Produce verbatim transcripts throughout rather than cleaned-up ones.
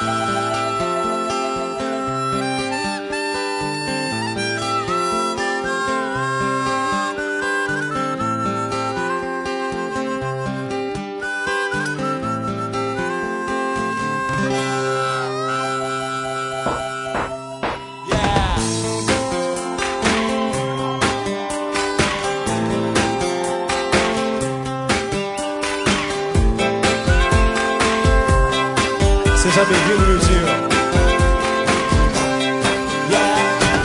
Seja bem-vindo, Mildinho. Yeah.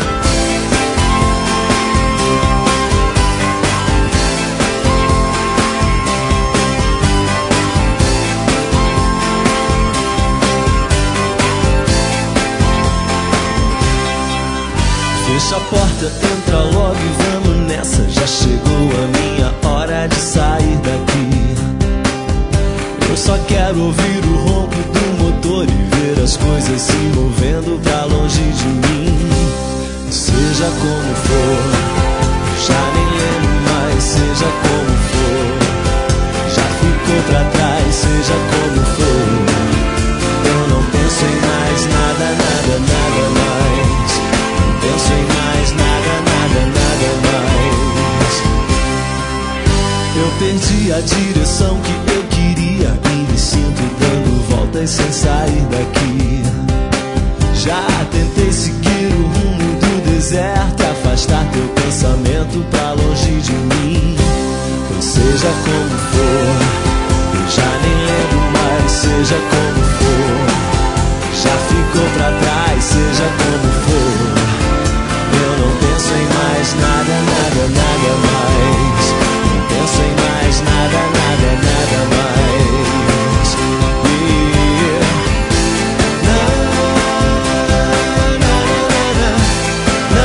Fecha a porta, entra logo e vamos nessa. Já chegou a minha hora de sair daqui. Eu só quero ouvir o ronco do motor e ver as coisas se movendo pra longe de mim. Seja como for, já nem lembro mais. Seja como for, já ficou pra trás. Seja como for, eu não penso em mais nada, nada, nada mais. Não penso em mais nada, nada, nada mais. Eu perdi a direção que eu queria e me sinto dando voltas sem sair daqui. Já tentei seguir o rumo do deserto, afastar teu pensamento pra longe de mim. Pois seja como for, eu já nem lembro mais. Seja como for, já ficou pra trás. Seja como for, eu não penso em mais nada, nada, nada mais. Não penso em mais nada, nada, nada mais. Yeah. Na, na, na, na, na,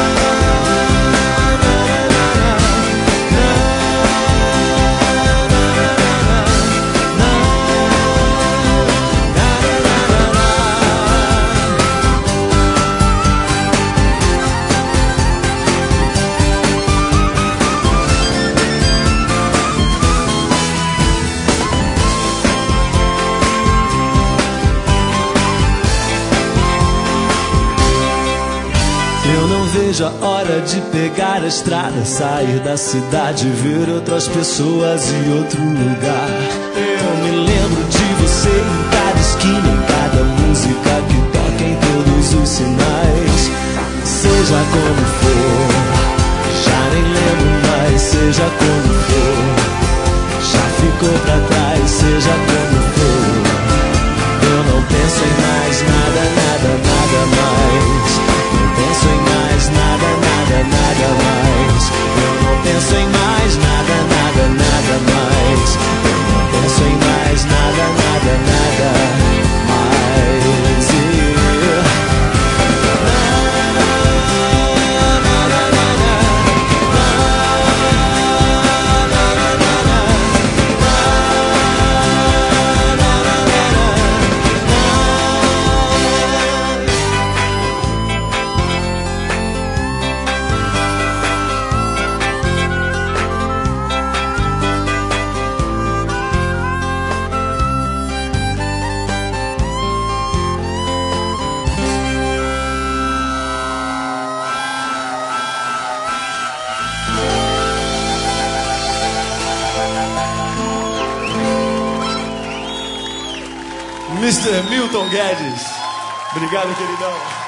eu não vejo a hora de pegar a estrada, sair da cidade, ver outras pessoas e outro lugar. Eu me lembro de você em cada esquina, em cada música que toca, em todos os sinais. Seja como for, já nem lembro mais. Seja como for, já ficou pra trás. Seja como for, eu não penso em mais nada, nada, nada mais. Não penso em mais nada, nada, nada mais. Eu não penso em mais nada, nada, nada mais. Eu não penso em mais nada, nada, nada mais. Yeah. mister Milton Guedes. Obrigado, queridão.